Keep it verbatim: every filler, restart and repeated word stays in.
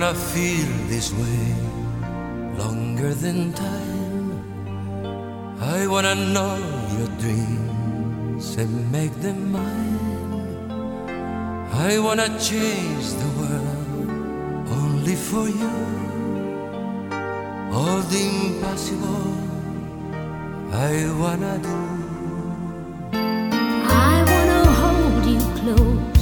wanna feel this way longer than time. I wanna know your dreams and make them mine. I wanna change the world only for you. All the impossible I wanna do. I wanna hold you close